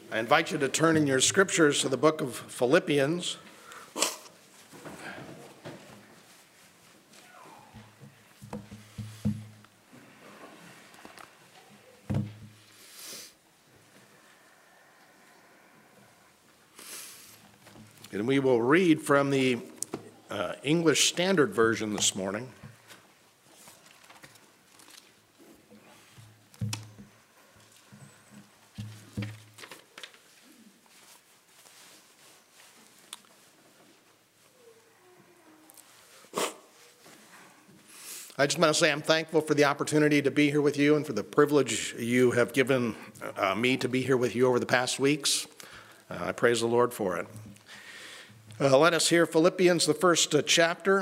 I invite you to turn in your scriptures to the book of Philippians. And we will read from the English Standard Version this morning. I just want to say I'm thankful for the opportunity to be here with you and for the privilege you have given me to be here with you over the past weeks. I praise the Lord for it. Let us hear Philippians, the first chapter.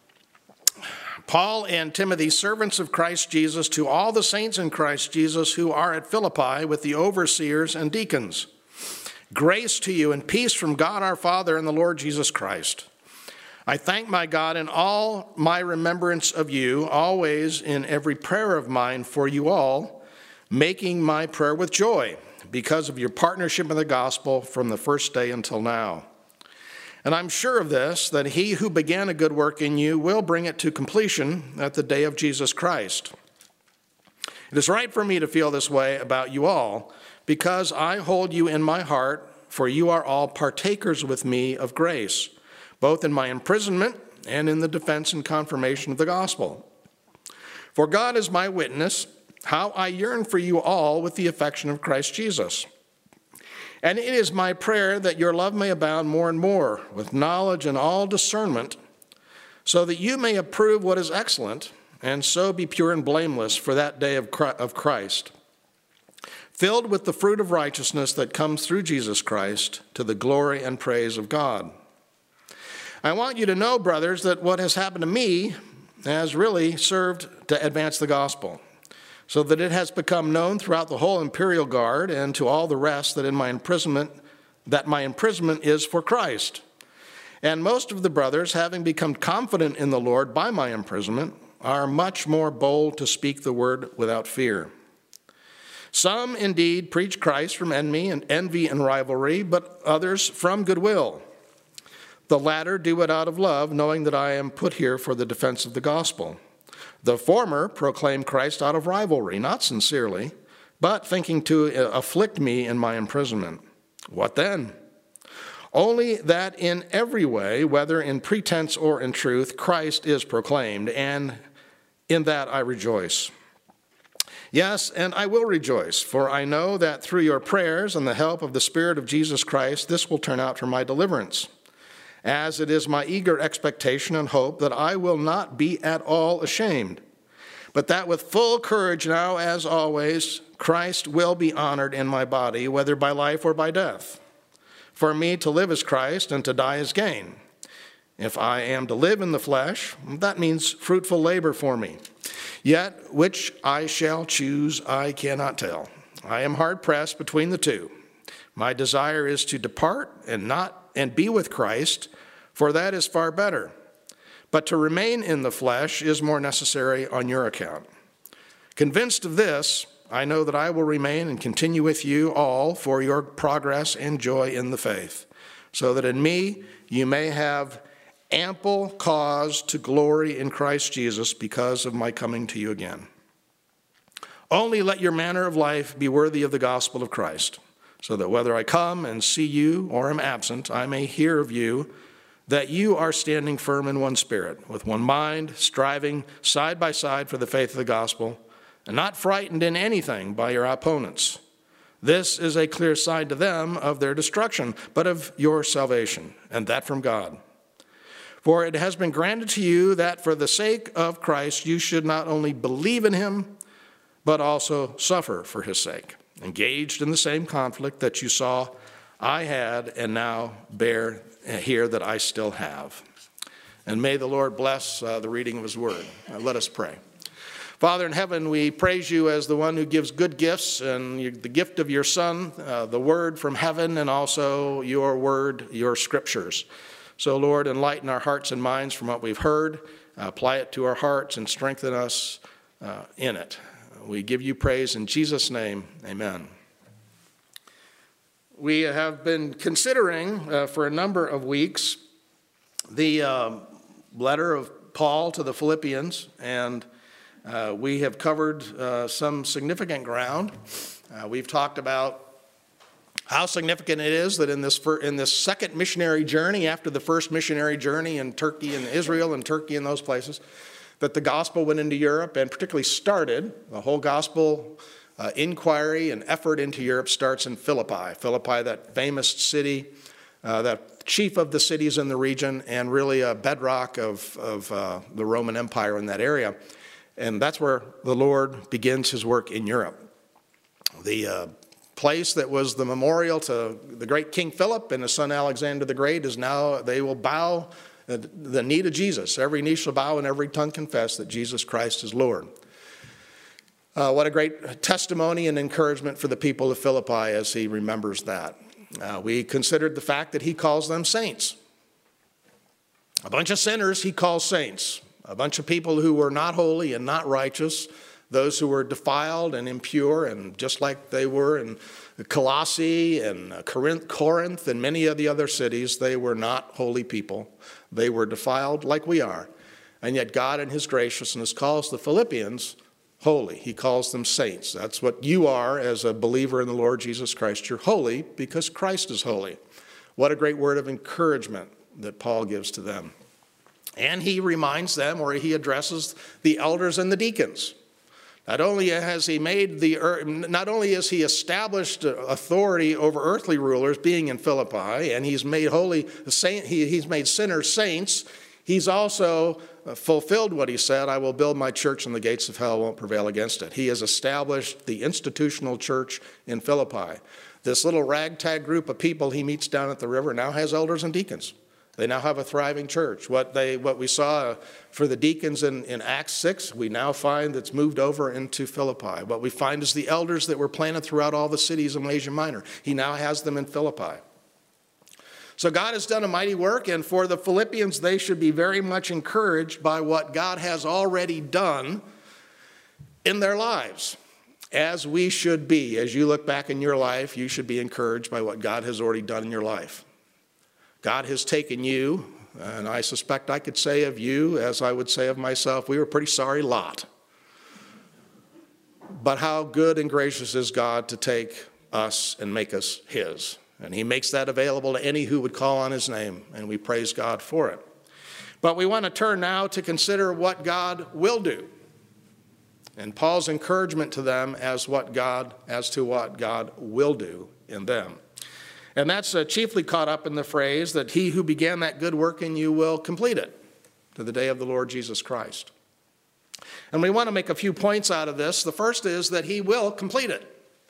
Paul and Timothy, servants of Christ Jesus, to all the saints in Christ Jesus who are at Philippi with the overseers and deacons. Grace to you and peace from God our Father and the Lord Jesus Christ. I thank my God in all my remembrance of you, always in every prayer of mine for you all, making my prayer with joy, because of your partnership in the gospel from the first day until now. And I'm sure of this, that he who began a good work in you will bring it to completion at the day of Jesus Christ. It is right for me to feel this way about you all, because I hold you in my heart, for you are all partakers with me of grace, both in my imprisonment and in the defense and confirmation of the gospel. For God is my witness, how I yearn for you all with the affection of Christ Jesus. And it is my prayer that your love may abound more and more with knowledge and all discernment, so that you may approve what is excellent, and so be pure and blameless for that day of Christ, filled with the fruit of righteousness that comes through Jesus Christ to the glory and praise of God. I want you to know, brothers, that what has happened to me has really served to advance the gospel, so that it has become known throughout the whole imperial guard and to all the rest that my imprisonment is for Christ. And most of the brothers, having become confident in the Lord by my imprisonment, are much more bold to speak the word without fear. Some indeed preach Christ from envy and rivalry, but others from goodwill. The latter do it out of love, knowing that I am put here for the defense of the gospel. The former proclaim Christ out of rivalry, not sincerely, but thinking to afflict me in my imprisonment. What then? Only that in every way, whether in pretense or in truth, Christ is proclaimed, and in that I rejoice. Yes, and I will rejoice, for I know that through your prayers and the help of the Spirit of Jesus Christ, this will turn out for my deliverance. As it is my eager expectation and hope that I will not be at all ashamed, but that with full courage now, as always, Christ will be honored in my body, whether by life or by death. For me to live is Christ, and to die is gain. If I am to live in the flesh, that means fruitful labor for me. Yet which I shall choose, I cannot tell. I am hard-pressed between the two. My desire is to depart and be with Christ, for that is far better. But to remain in the flesh is more necessary on your account. Convinced of this, I know that I will remain and continue with you all for your progress and joy in the faith, so that in me you may have ample cause to glory in Christ Jesus because of my coming to you again. Only let your manner of life be worthy of the gospel of Christ, so that whether I come and see you or am absent, I may hear of you that you are standing firm in one spirit, with one mind, striving side by side for the faith of the gospel, and not frightened in anything by your opponents. This is a clear sign to them of their destruction, but of your salvation, and that from God. For it has been granted to you that for the sake of Christ you should not only believe in him, but also suffer for his sake, engaged in the same conflict that you saw I had and now bear here that I still have. And may the Lord bless the reading of his word. Let us pray. Father in heaven, we praise you as the one who gives good gifts, and the gift of your Son, the word from heaven, and also your word, your scriptures. So, Lord, enlighten our hearts and minds from what we've heard, apply it to our hearts, and strengthen us in it. We give you praise in Jesus' name. Amen. We have been considering for a number of weeks the letter of Paul to the Philippians, and we have covered some significant ground. We've talked about how significant it is that in this second missionary journey, after the first missionary journey in Turkey and Israel and Turkey and those places, that the gospel went into Europe and particularly started. The whole gospel inquiry and effort into Europe starts in Philippi. Philippi, that famous city, that chief of the cities in the region, and really a bedrock of the Roman Empire in that area. And that's where the Lord begins his work in Europe. The place that was the memorial to the great King Philip and his son Alexander the Great is now, they will bow the knee to Jesus. Every knee shall bow and every tongue confess that Jesus Christ is Lord. What a great testimony and encouragement for the people of Philippi as he remembers that. We considered the fact that he calls them saints. A bunch of sinners he calls saints. A bunch of people who were not holy and not righteous, those who were defiled and impure, and just like they were in Colossae and Corinth and many of the other cities, they were not holy people. They were defiled like we are. And yet God in his graciousness calls the Philippians holy. He calls them saints. That's what you are as a believer in the Lord Jesus Christ. You're holy because Christ is holy. What a great word of encouragement that Paul gives to them. And he reminds them, or he addresses the elders and the deacons. Not only has he established authority over earthly rulers, being in Philippi, and he's made he's made sinners saints, he's also fulfilled what he said, I will build my church and the gates of hell won't prevail against it. He has established the institutional church in Philippi. This little ragtag group of people he meets down at the river now has elders and deacons. They now have a thriving church. What we saw for the deacons in Acts 6, we now find that's moved over into Philippi. What we find is the elders that were planted throughout all the cities of Asia Minor. He now has them in Philippi. So God has done a mighty work, and for the Philippians, they should be very much encouraged by what God has already done in their lives, as we should be. As you look back in your life, you should be encouraged by what God has already done in your life. God has taken you, and I suspect I could say of you, as I would say of myself, we were a pretty sorry lot. But how good and gracious is God to take us and make us his. And he makes that available to any who would call on his name, and we praise God for it. But we want to turn now to consider what God will do, and Paul's encouragement to them as to what God will do in them. And that's chiefly caught up in the phrase that he who began that good work in you will complete it to the day of the Lord Jesus Christ. And we want to make a few points out of this. The first is that he will complete it.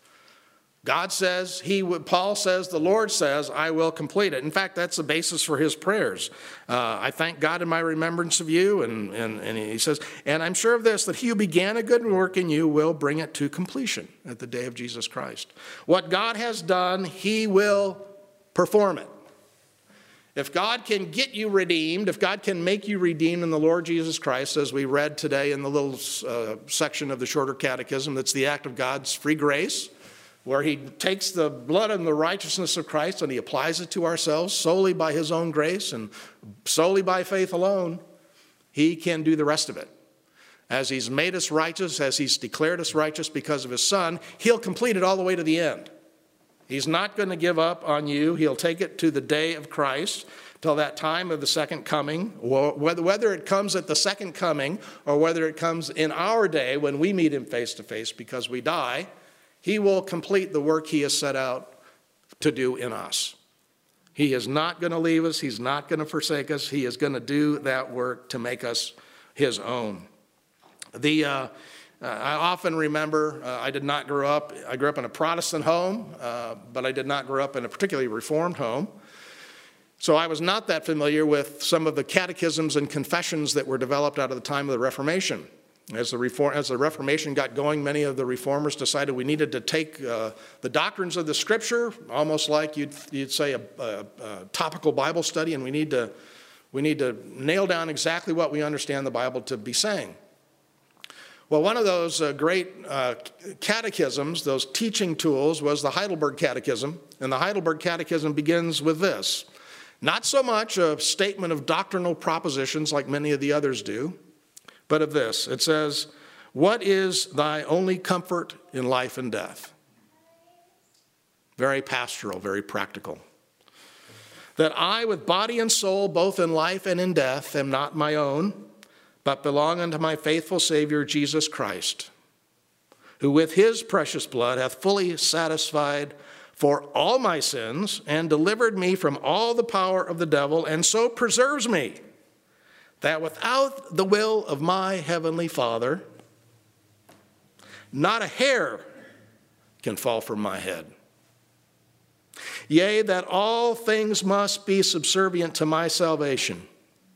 God says, Paul says, the Lord says, I will complete it. In fact, that's the basis for his prayers. I thank God in my remembrance of you. And he says, and I'm sure of this, that he who began a good work in you will bring it to completion at the day of Jesus Christ. What God has done, he will perform it. If God can get you redeemed, if God can make you redeemed in the Lord Jesus Christ, as we read today in the little section of the Shorter Catechism, that's the act of God's free grace, where he takes the blood and the righteousness of Christ and he applies it to ourselves solely by his own grace and solely by faith alone, he can do the rest of it. As he's made us righteous, as he's declared us righteous because of his Son, he'll complete it all the way to the end. He's not going to give up on you. He'll take it to the day of Christ, till that time of the second coming, whether it comes at the second coming or whether it comes in our day when we meet him face to face because we die. He will complete the work he has set out to do in us. He is not going to leave us. He's not going to forsake us. He is going to do that work to make us his own. I often remember, I grew up in a Protestant home, but I did not grow up in a particularly Reformed home. So I was not that familiar with some of the catechisms and confessions that were developed out of the time of the Reformation. As the Reformation got going, many of the reformers decided we needed to take the doctrines of the Scripture, almost like you'd say a topical Bible study, and we need to nail down exactly what we understand the Bible to be saying. Well, one of those great catechisms, those teaching tools, was the Heidelberg Catechism. And the Heidelberg Catechism begins with this. Not so much a statement of doctrinal propositions like many of the others do, but of this. It says, "What is thy only comfort in life and death?" Very pastoral, very practical. "That I with body and soul, both in life and in death, am not my own, but belong unto my faithful Savior Jesus Christ, who with his precious blood hath fully satisfied for all my sins and delivered me from all the power of the devil, and so preserves me, that without the will of my heavenly Father, not a hair can fall from my head. Yea, that all things must be subservient to my salvation.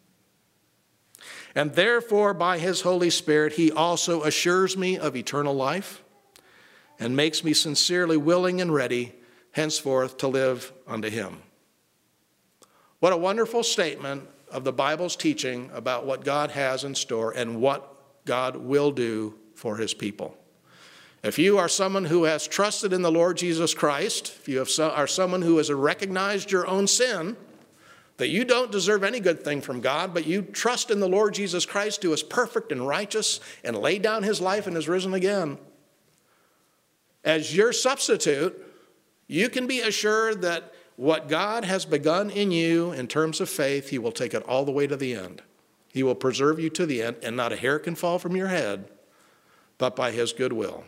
And therefore, by his Holy Spirit, he also assures me of eternal life and makes me sincerely willing and ready henceforth to live unto him." What a wonderful statement of the Bible's teaching about what God has in store and what God will do for his people. If you are someone who has trusted in the Lord Jesus Christ, if you are someone who has recognized your own sin, that you don't deserve any good thing from God, but you trust in the Lord Jesus Christ, who is perfect and righteous and laid down his life and is risen again, as your substitute, you can be assured that what God has begun in you in terms of faith, he will take it all the way to the end. He will preserve you to the end, and not a hair can fall from your head, but by his good will.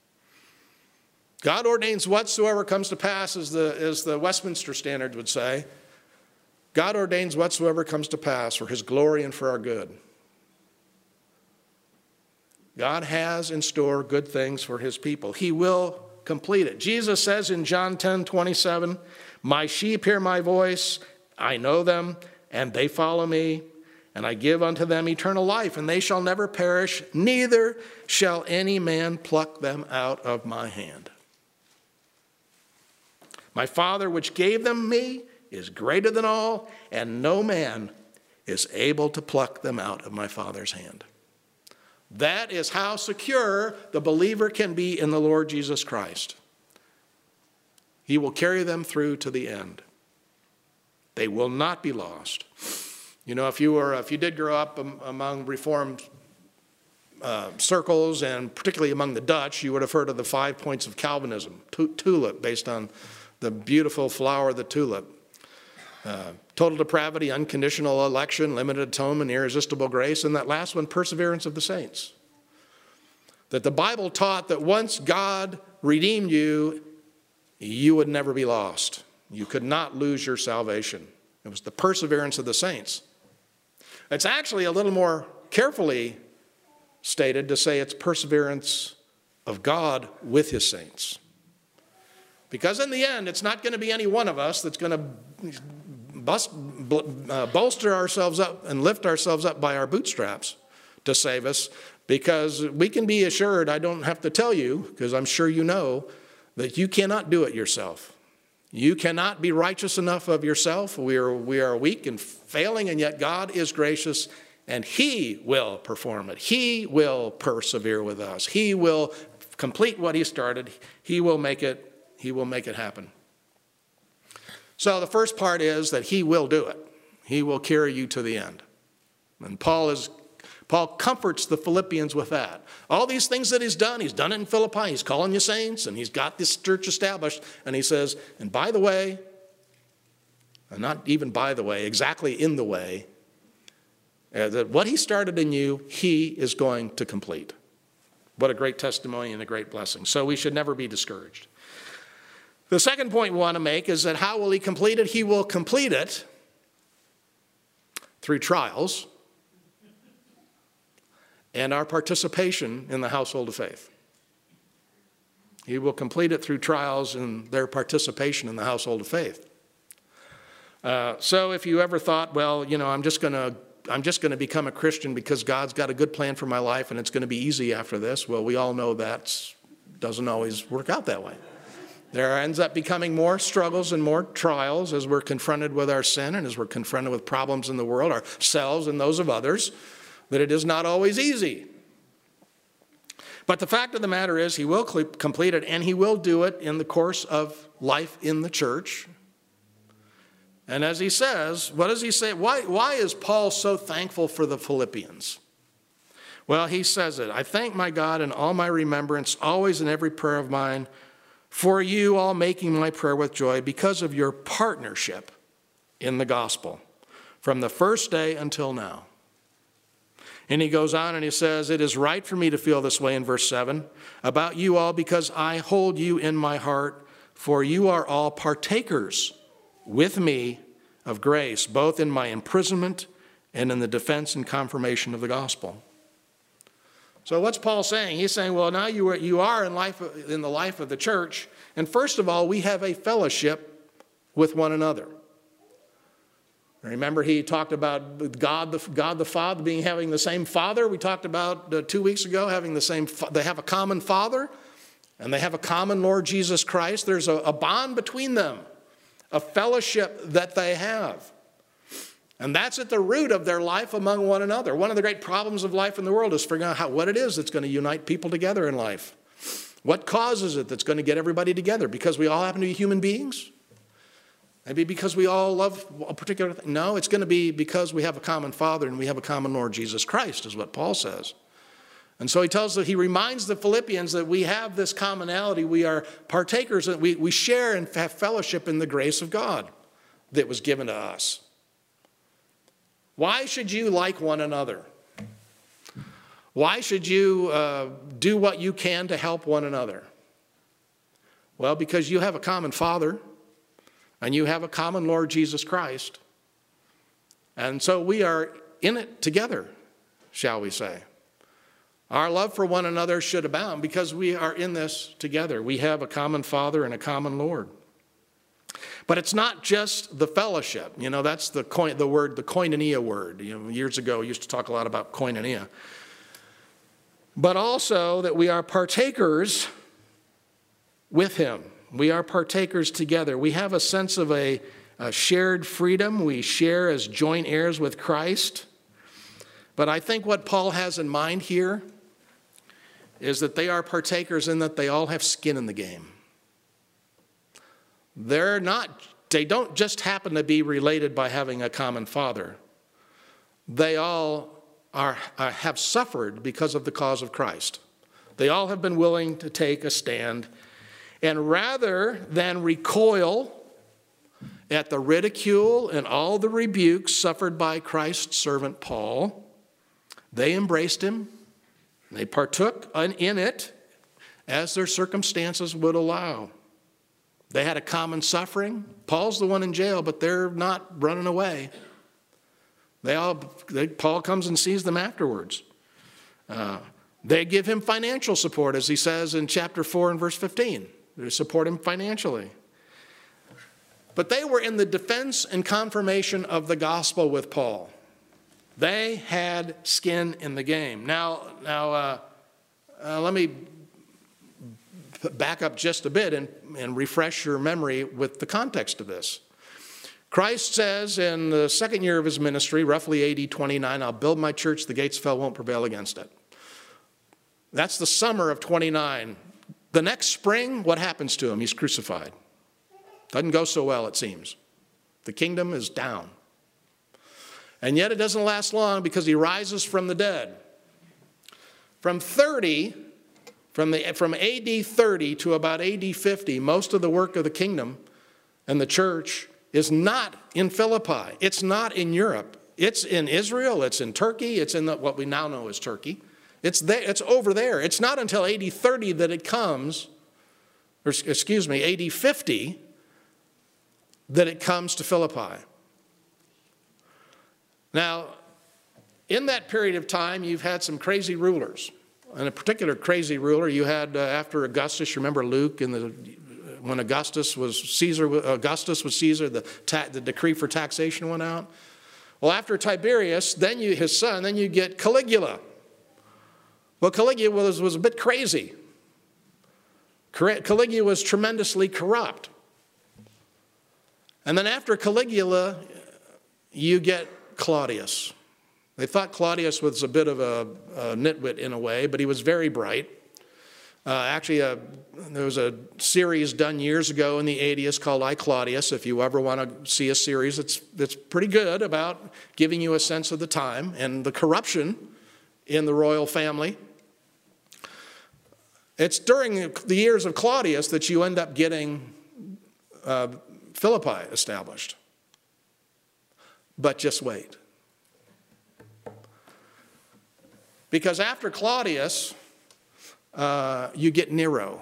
God ordains whatsoever comes to pass, as the Westminster Standard would say. God ordains whatsoever comes to pass for his glory and for our good. God has in store good things for his people. He will complete it. Jesus says in John 10:27, "My sheep hear my voice, I know them, and they follow me, and I give unto them eternal life, and they shall never perish, neither shall any man pluck them out of my hand. My Father which gave them me is greater than all, and no man is able to pluck them out of my Father's hand." That is how secure the believer can be in the Lord Jesus Christ. He will carry them through to the end. They will not be lost. You know, if you did grow up among Reformed circles, and particularly among the Dutch, you would have heard of the 5 points of Calvinism, tulip, based on the beautiful flower of the tulip. Total depravity, unconditional election, limited atonement, irresistible grace, and that last one, perseverance of the saints. That the Bible taught that once God redeemed you, you would never be lost. You could not lose your salvation. It was the perseverance of the saints. It's actually a little more carefully stated to say it's perseverance of God with his saints. Because in the end, it's not going to be any one of us that's going to bolster ourselves up and lift ourselves up by our bootstraps to save us, because we can be assured, I don't have to tell you, because I'm sure you know, that you cannot do it yourself. You cannot be righteous enough of yourself. We are weak and failing, and yet God is gracious, and he will perform it. He will persevere with us. He will complete what he started. He will make it happen. So the first part is that he will do it. He will carry you to the end. And Paul comforts the Philippians with that. All these things that he's done it in Philippi. He's calling you saints, and he's got this church established. And he says, and by the way, and not even by the way, exactly in the way, that what he started in you, he is going to complete. What a great testimony and a great blessing. So we should never be discouraged. The second point we want to make is that how will he complete it? He will complete it through trials and our participation in the household of faith. He will complete it through trials and their participation in the household of faith. So if you ever thought, well, you know, I'm just going to become a Christian because God's got a good plan for my life and it's going to be easy after this, well, we all know that doesn't always work out that way. There ends up becoming more struggles and more trials as we're confronted with our sin and as we're confronted with problems in the world, ourselves and those of others, that it is not always easy. But the fact of the matter is he will complete it, and he will do it in the course of life in the church. And as he says, what does he say? Why is Paul so thankful for the Philippians? Well, he says it. I thank my God in all my remembrance, always in every prayer of mine, for you all making my prayer with joy because of your partnership in the gospel from the first day until now. And he goes on and he says, it is right for me to feel this way in verse 7 about you all because I hold you in my heart, for you are all partakers with me of grace, both in my imprisonment and in the defense and confirmation of the gospel. So what's Paul saying? He's saying, well, now you are in the life of the church, and first of all, we have a fellowship with one another. Remember, he talked about God the Father having the same Father. We talked about 2 weeks ago they have a common Father, and they have a common Lord Jesus Christ. There's a bond between them, a fellowship that they have. And that's at the root of their life among one another. One of the great problems of life in the world is figuring out what it is that's going to unite people together in life. What causes it that's going to get everybody together? Because we all happen to be human beings? Maybe because we all love a particular thing? No, it's going to be because we have a common Father and we have a common Lord Jesus Christ, is what Paul says. And so he reminds the Philippians that we have this commonality. We are partakers, and we share and have fellowship in the grace of God that was given to us. Why should you like one another? Why should you do what you can to help one another? Well, because you have a common Father and you have a common Lord Jesus Christ. And so we are in it together, shall we say. Our love for one another should abound because we are in this together. We have a common Father and a common Lord. But it's not just the fellowship. That's the koinonia word. Years ago, we used to talk a lot about koinonia. But also that we are partakers with him. We are partakers together. We have a sense of a shared freedom. We share as joint heirs with Christ. But I think what Paul has in mind here is that they are partakers in that they all have skin in the game. They don't just happen to be related by having a common Father. They all have suffered because of the cause of Christ. They all have been willing to take a stand. And rather than recoil at the ridicule and all the rebukes suffered by Christ's servant Paul, they embraced him. They partook in it as their circumstances would allow. They had a common suffering. Paul's the one in jail, but they're not running away. Paul comes and sees them afterwards. They give him financial support, as he says in chapter 4 and verse 15. They support him financially. But they were in the defense and confirmation of the gospel with Paul. They had skin in the game. Now, let me back up just a bit and refresh your memory with the context of this. Christ says in the second year of his ministry, roughly AD 29, I'll build my church, the gates of hell won't prevail against it. That's the summer of 29. The next spring, what happens to him? He's crucified. Doesn't go so well, it seems. The kingdom is down. And yet it doesn't last long because he rises from the dead. From AD 30 to about AD 50, most of the work of the kingdom and the church is not in Philippi. It's not in Europe. It's in Israel. It's in Turkey. It's in what we now know as Turkey. It's there. It's over there. It's not until AD 30 that it comes, AD 50, that it comes to Philippi. Now, in that period of time, you've had some crazy rulers. And a particular crazy ruler you had after Augustus. You remember Luke when Augustus was Caesar, the decree for taxation went out. Well, after Tiberius, his son, then you get Caligula. Well, Caligula was a bit crazy. Caligula was tremendously corrupt. And then after Caligula, you get Claudius. They thought Claudius was a bit of a nitwit in a way, but he was very bright. There was a series done years ago in the 80s called I, Claudius. If you ever want to see a series, it's pretty good about giving you a sense of the time and the corruption in the royal family. It's during the years of Claudius that you end up getting Philippi established. But just wait. Because after Claudius, you get Nero.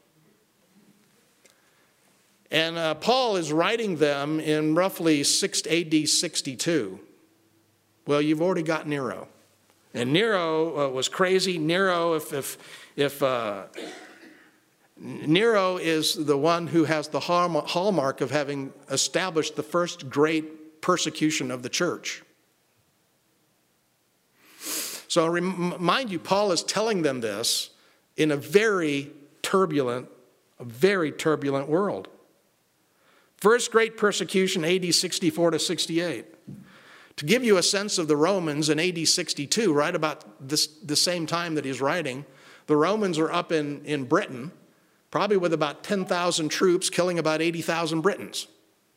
And Paul is writing them in roughly AD 62. Well, you've already got Nero. And Nero was crazy. Nero, if Nero is the one who has the hallmark of having established the first great persecution of the church. So mind you, Paul is telling them this in a very turbulent world. First great persecution, AD 64 to 68. To give you a sense of the Romans in AD 62, right about the same time that he's writing, the Romans are up in Britain, probably with about 10,000 troops, killing about 80,000 Britons.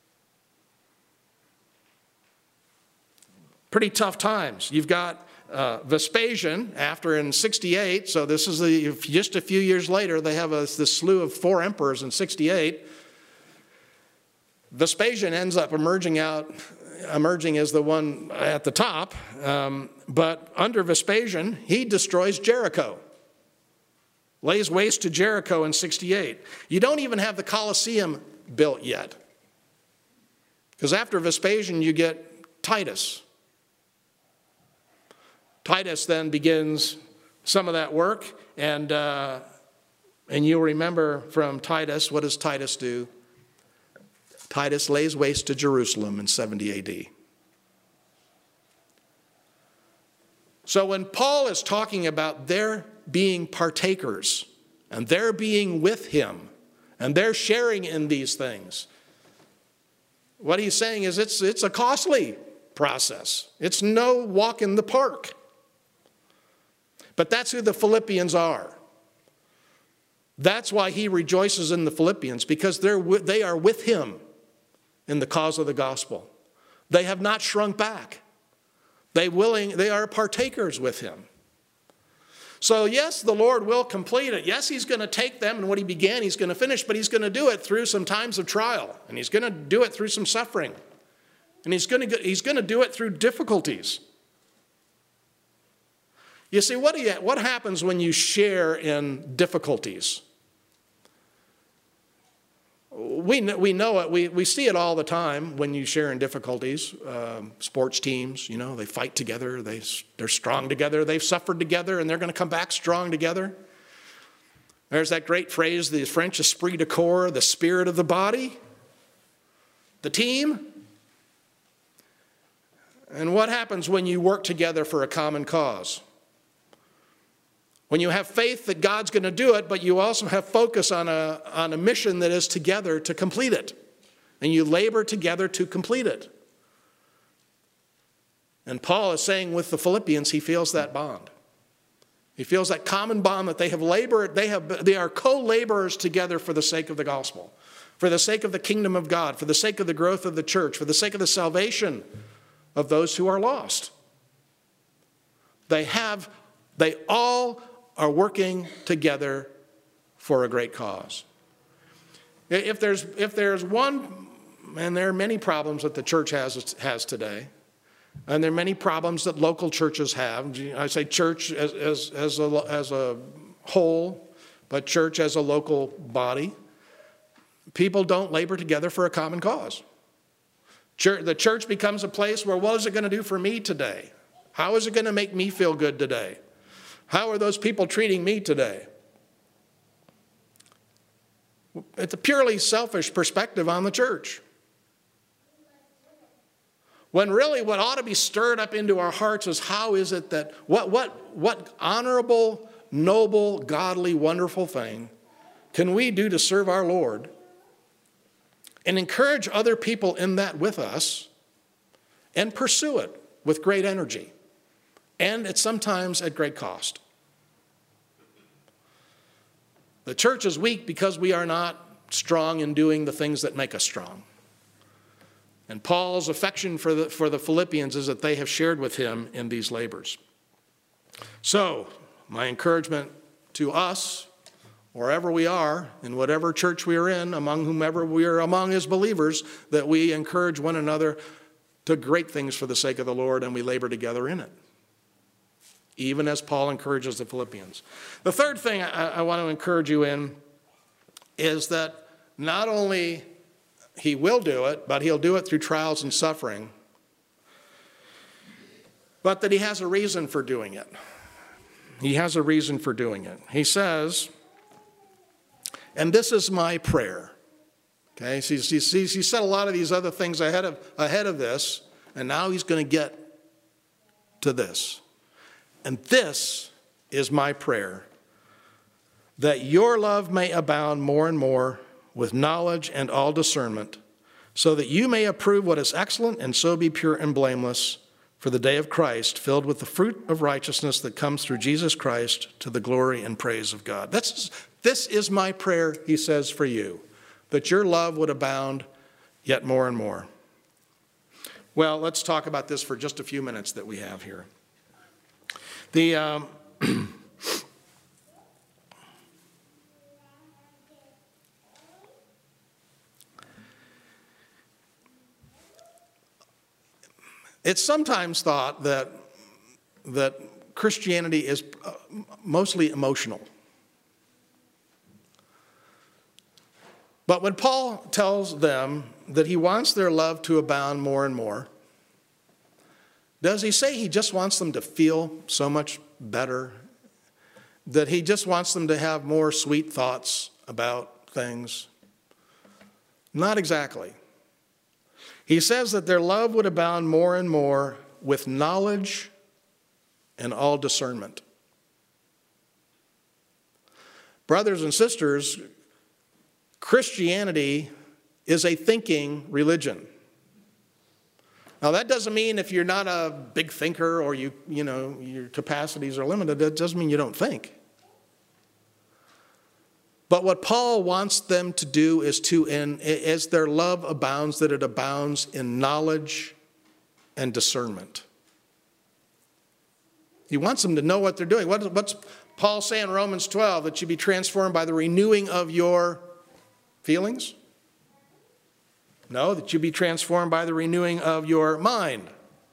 Pretty tough times. You've got Vespasian, after in 68, so this is just a few years later, they have this slew of 4 emperors in 68. Vespasian ends up emerging as the one at the top, but under Vespasian, he destroys Jericho, lays waste to Jericho in 68. You don't even have the Colosseum built yet, because after Vespasian, you get Titus. Titus then begins some of that work, and you'll remember from Titus, what does Titus do? Titus lays waste to Jerusalem in 70 AD. So when Paul is talking about their being partakers, and they're being with him, and they're sharing in these things, what he's saying is it's a costly process. It's no walk in the park. But that's who the Philippians are. That's why he rejoices in the Philippians, because they are with him in the cause of the gospel. They have not shrunk back. They are partakers with him. So yes, the Lord will complete it. Yes, he's going to take them, and what he began, he's going to finish, but he's going to do it through some times of trial, and he's going to do it through some suffering, and he's going to do it through difficulties. You see, what happens when you share in difficulties? We know it. We see it all the time when you share in difficulties. Sports teams, they fight together. They're strong together. They've suffered together, and they're going to come back strong together. There's that great phrase, the French esprit de corps, the spirit of the body, the team. And what happens when you work together for a common cause? When you have faith that God's going to do it, but you also have focus on a mission that is together to complete it. And you labor together to complete it. And Paul is saying with the Philippians, he feels that bond. He feels that common bond that they have labored, they are co-laborers together for the sake of the gospel, for the sake of the kingdom of God, for the sake of the growth of the church, for the sake of the salvation of those who are lost. They all are working together for a great cause. If there's one, and there are many problems that the church has today, and there are many problems that local churches have. I say church as a whole, but church as a local body. People don't labor together for a common cause. The church becomes a place where, what is it going to do for me today? How is it going to make me feel good today? How are those people treating me today? It's a purely selfish perspective on the church. When really what ought to be stirred up into our hearts is how is it that, what honorable, noble, godly, wonderful thing can we do to serve our Lord and encourage other people in that with us and pursue it with great energy? And it's sometimes at great cost. The church is weak because we are not strong in doing the things that make us strong. And Paul's affection for the Philippians is that they have shared with him in these labors. So, my encouragement to us, wherever we are, in whatever church we are in, among whomever we are among as believers, that we encourage one another to great things for the sake of the Lord, and we labor together in it, even as Paul encourages the Philippians. The third thing I want to encourage you in is that not only he will do it, but he'll do it through trials and suffering, but that he has a reason for doing it. He has a reason for doing it. He says, and this is my prayer. Okay, so he said a lot of these other things ahead of this, and now he's going to get to this. And this is my prayer, that your love may abound more and more with knowledge and all discernment, so that you may approve what is excellent and so be pure and blameless for the day of Christ, filled with the fruit of righteousness that comes through Jesus Christ to the glory and praise of God. This is my prayer, he says, for you, that your love would abound yet more and more. Well, let's talk about this for just a few minutes that we have here. It's sometimes thought that Christianity is mostly emotional. But when Paul tells them that he wants their love to abound more and more, does he say he just wants them to feel so much better? That he just wants them to have more sweet thoughts about things? Not exactly. He says that their love would abound more and more with knowledge and all discernment. Brothers and sisters, Christianity is a thinking religion. Now, that doesn't mean if you're not a big thinker or your capacities are limited, that doesn't mean you don't think. But what Paul wants them to do is as their love abounds, that it abounds in knowledge and discernment. He wants them to know what they're doing. What's Paul say in Romans 12? That you be transformed by the renewing of your feelings? No, that you be transformed by the renewing of your mind.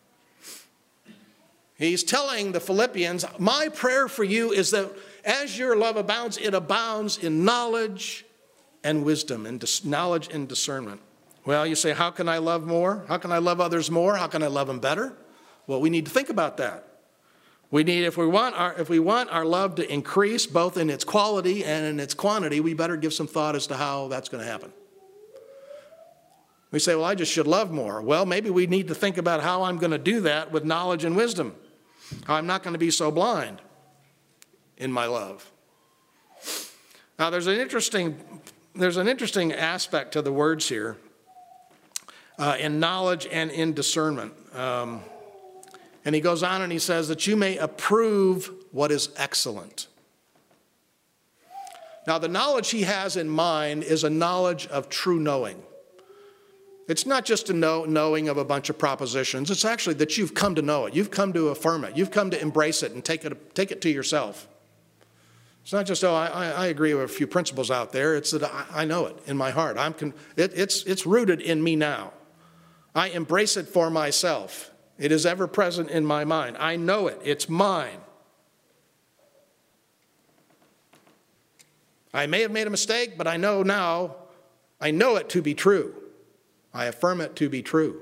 He's telling the Philippians, my prayer for you is that as your love abounds, it abounds in knowledge and wisdom, and knowledge and discernment. Well, you say, how can I love more? How can I love others more? How can I love them better? Well, we need to think about that. If we want our love to increase both in its quality and in its quantity, we better give some thought as to how that's going to happen. We say, well, I just should love more. Well, maybe we need to think about how I'm going to do that with knowledge and wisdom. How I'm not going to be so blind in my love. Now, there's an interesting aspect to the words here, in knowledge and in discernment. And he goes on and he says that you may approve what is excellent. Now, the knowledge he has in mind is a knowledge of true knowing. It's not just a knowing of a bunch of propositions. It's actually that you've come to know it. You've come to affirm it. You've come to embrace it and take it to yourself. It's not just, I agree with a few principles out there. It's that I know it in my heart. It's rooted in me now. I embrace it for myself. It is ever present in my mind. I know it. It's mine. I may have made a mistake, but I know now, I know it to be true. I affirm it to be true.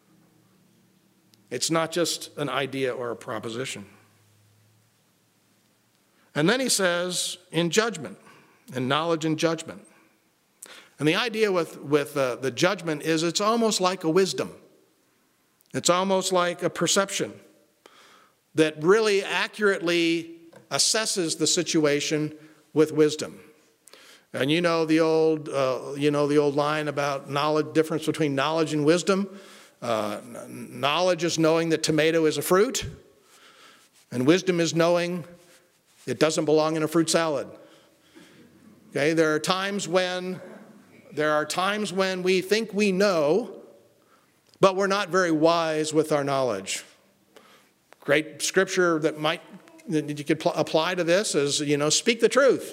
It's not just an idea or a proposition. And then he says, in judgment, in knowledge and judgment. And the idea with the judgment is it's almost like a wisdom. It's almost like a perception that really accurately assesses the situation with wisdom. And you know the old line about knowledge, difference between knowledge and wisdom. Knowledge is knowing that tomato is a fruit, and wisdom is knowing it doesn't belong in a fruit salad. Okay, there are times when we think we know, but we're not very wise with our knowledge. Great scripture that you could apply to this is, speak the truth.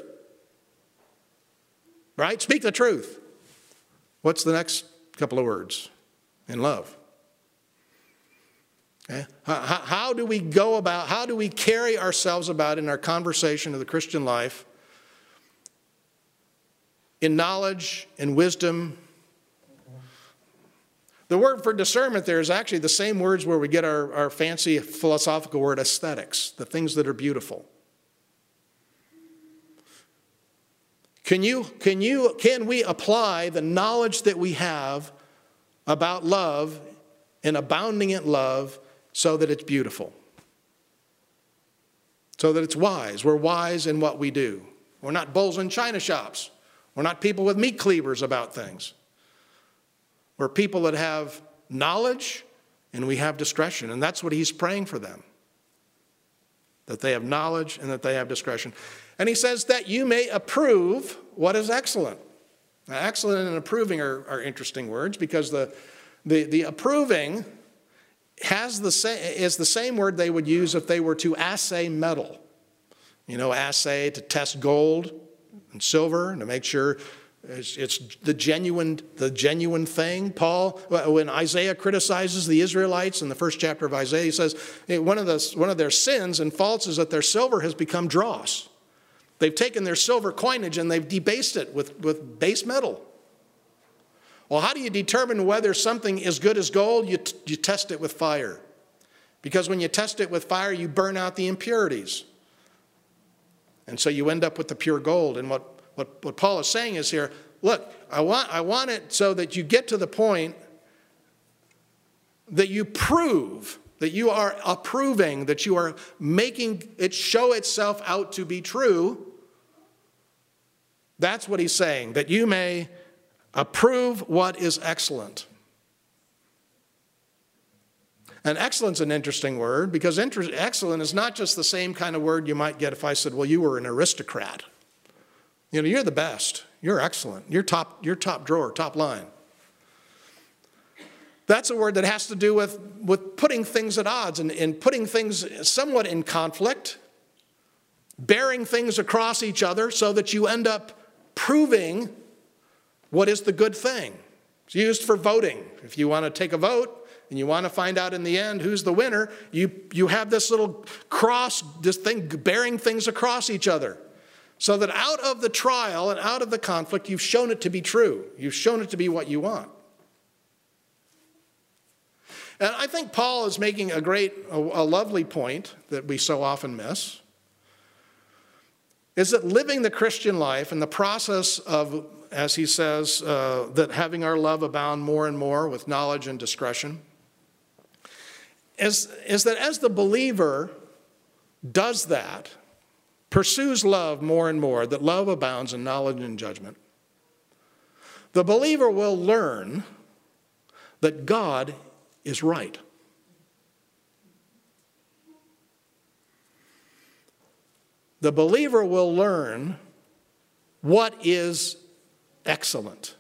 Right? Speak the truth. What's the next couple of words? In love. Okay? How do we carry ourselves about in our conversation of the Christian life in knowledge and wisdom? The word for discernment there is actually the same words where we get our fancy philosophical word aesthetics, the things that are beautiful. Can we apply the knowledge that we have about love and abounding in love so that it's beautiful? So that it's wise. We're wise in what we do. We're not bulls in china shops. We're not people with meat cleavers about things. We're people that have knowledge and we have discretion. And that's what he's praying for them. That they have knowledge and that they have discretion. And he says that you may approve what is excellent. Now, excellent and approving are interesting words because the approving is the same word they would use if they were to assay metal. Assay to test gold and silver and to make sure it's the genuine thing. Paul, when Isaiah criticizes the Israelites in the first chapter of Isaiah, he says one of their sins and faults is that their silver has become dross. They've taken their silver coinage and they've debased it with base metal. Well, how do you determine whether something is good as gold? You test it with fire. Because when you test it with fire, you burn out the impurities. And so you end up with the pure gold. And what Paul is saying is here, look, I want it so that you get to the point that you prove, that you are approving, that you are making it show itself out to be true. That's what he's saying, that you may approve what is excellent. And excellent's an interesting word because excellent is not just the same kind of word you might get if I said, well, you were an aristocrat. You're the best. You're excellent. You're top drawer, top line. That's a word that has to do with putting things at odds and putting things somewhat in conflict, bearing things across each other so that you end up proving what is the good thing. It's used for voting. If you want to take a vote and you want to find out in the end who's the winner, you have this little cross, this thing bearing things across each other. So that out of the trial and out of the conflict, you've shown it to be true. You've shown it to be what you want. And I think Paul is making a lovely point that we so often miss, is that living the Christian life and the process of, as he says, that having our love abound more and more with knowledge and discretion, is that as the believer does that, pursues love more and more, that love abounds in knowledge and judgment, the believer will learn that God is right. The believer will learn what is excellent.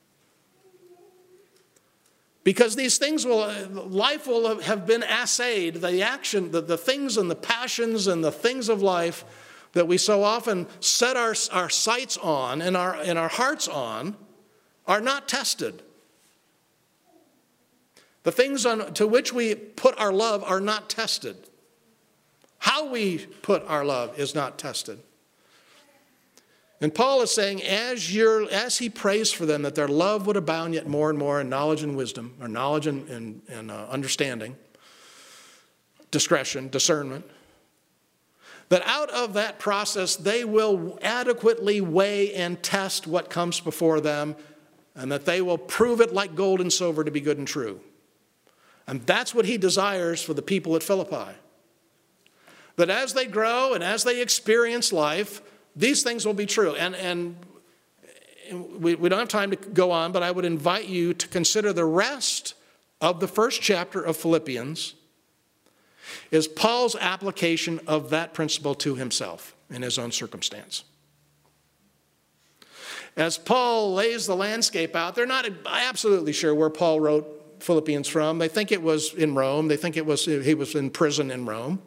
Because these things life will have been assayed, the things and the passions and the things of life that we so often set our sights on and our hearts on are not tested. The things to which we put our love are not tested. How we put our love is not tested. And Paul is saying, as he prays for them, that their love would abound yet more and more in knowledge and wisdom, or knowledge and understanding, discretion, discernment, that out of that process they will adequately weigh and test what comes before them, and that they will prove it like gold and silver to be good and true. And that's what he desires for the people at Philippi. That as they grow and as they experience life, these things will be true. And we don't have time to go on, but I would invite you to consider the rest of the first chapter of Philippians is Paul's application of that principle to himself in his own circumstance. as Paul lays the landscape out, they're not absolutely sure where Paul wrote Philippians from. They think it was in Rome. They think he was in prison in Rome.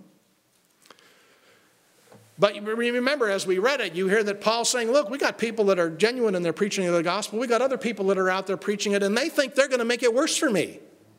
But remember, as we read it, you hear that Paul's saying, look, we got people that are genuine in their preaching of the gospel. We got other people that are out there preaching it, and they think they're going to make it worse for me.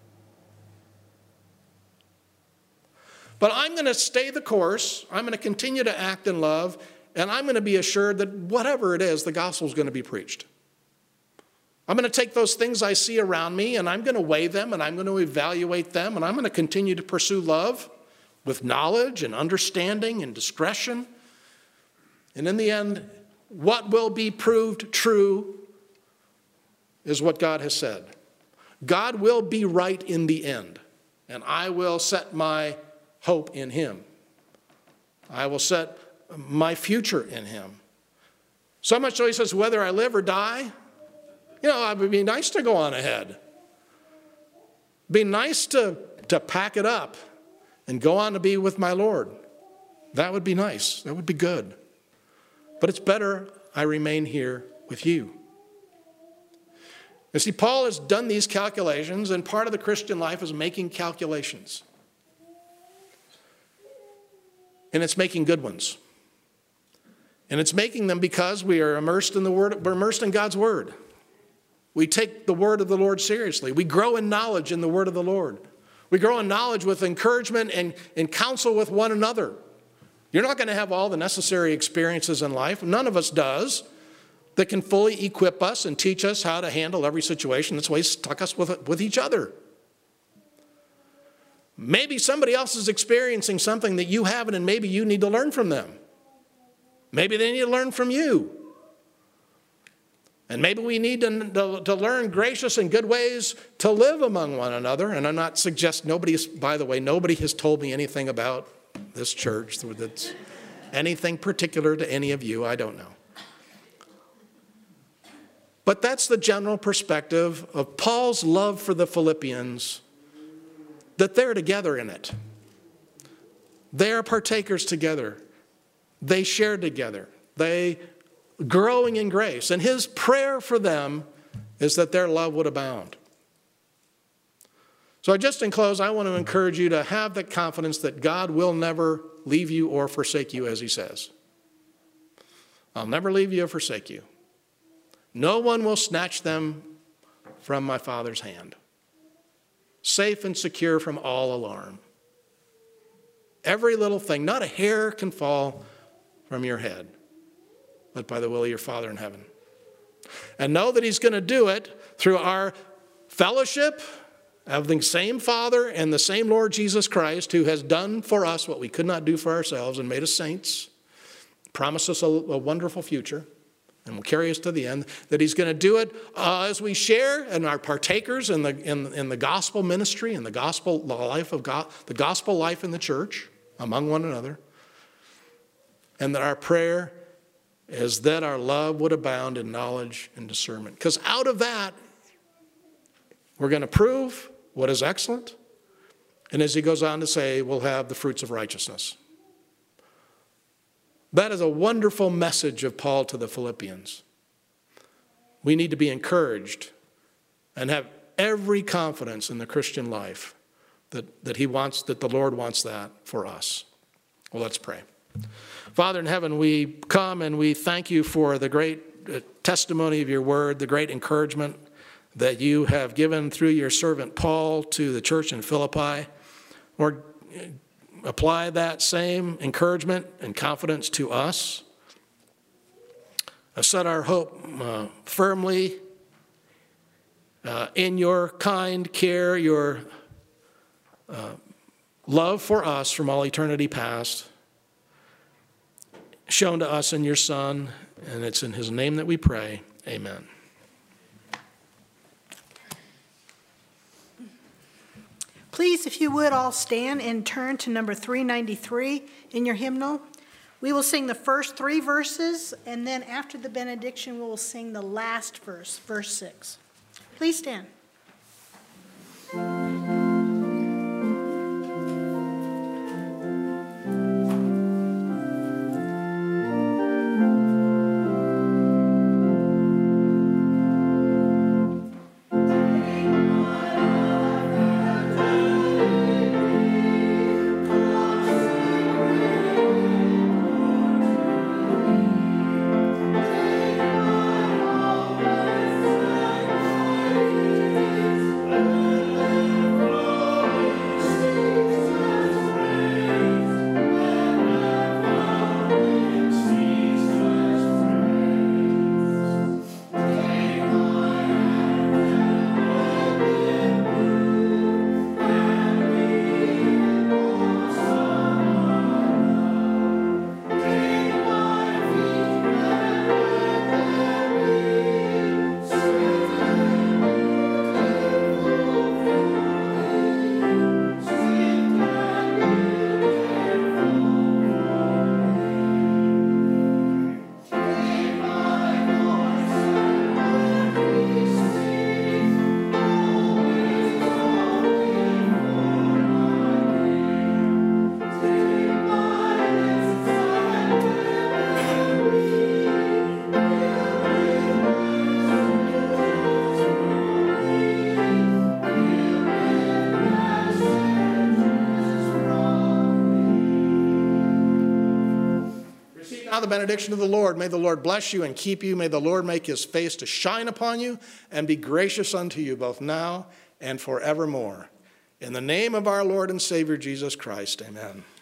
But I'm going to stay the course. I'm going to continue to act in love, and I'm going to be assured that whatever it is, the gospel is going to be preached. I'm going to take those things I see around me, and I'm going to weigh them, and I'm going to evaluate them, and I'm going to continue to pursue love with knowledge and understanding and discretion. And in the end, what will be proved true is what God has said. God will be right in the end, and I will set my hope in him. I will set my future in him. So much so he says, whether I live or die, it would be nice to go on ahead. It'd be nice to pack it up and go on to be with my Lord. That would be nice. That would be good. But it's better I remain here with you. You see, Paul has done these calculations, and part of the Christian life is making calculations. And it's making good ones. And it's making them because we are immersed in the Word. We're immersed in God's Word. We take the Word of the Lord seriously. We grow in knowledge in the Word of the Lord. We grow in knowledge with encouragement and counsel with one another. You're not going to have all the necessary experiences in life. None of us does. That can fully equip us and teach us how to handle every situation. That's why he's stuck us with each other. Maybe somebody else is experiencing something that you haven't, and maybe you need to learn from them. Maybe they need to learn from you. And maybe we need to learn gracious and good ways to live among one another. And I'm not suggesting, nobody has told me anything about this church that's anything particular to any of you. I don't know. But that's the general perspective of Paul's love for the Philippians, that they're together in it. They are partakers together. They share together. They growing in grace. And his prayer for them is that their love would abound. So just in close, I want to encourage you to have the confidence that God will never leave you or forsake you, as he says. I'll never leave you or forsake you. No one will snatch them from my Father's hand. Safe and secure from all alarm. Every little thing, not a hair can fall from your head, but by the will of your Father in heaven. And know that he's going to do it through our fellowship of the same Father and the same Lord Jesus Christ, who has done for us what we could not do for ourselves and made us saints, promised us a wonderful future, and will carry us to the end, that he's going to do it as we share and are partakers in the gospel ministry and the gospel life of God, the gospel life in the church among one another, and that our prayer is that our love would abound in knowledge and discernment. Because out of that, we're going to prove what is excellent, and as he goes on to say, we'll have the fruits of righteousness. That is a wonderful message of Paul to the Philippians. We need to be encouraged and have every confidence in the Christian life that the Lord wants that for us. Well, let's pray. Father in heaven, we come and we thank you for the great testimony of your word, the great encouragement that you have given through your servant Paul to the church in Philippi. Lord, apply that same encouragement and confidence to us. Set our hope firmly in your kind care, your love for us from all eternity past, shown to us in your Son, and it's in his name that we pray. Amen. Please, if you would, all stand and turn to number 393 in your hymnal. We will sing the first 3 verses, and then after the benediction, we will sing the last verse, verse 6. Please stand. Now the benediction of the Lord. May the Lord bless you and keep you. May the Lord make his face to shine upon you and be gracious unto you both now and forevermore. In the name of our Lord and Savior Jesus Christ, amen.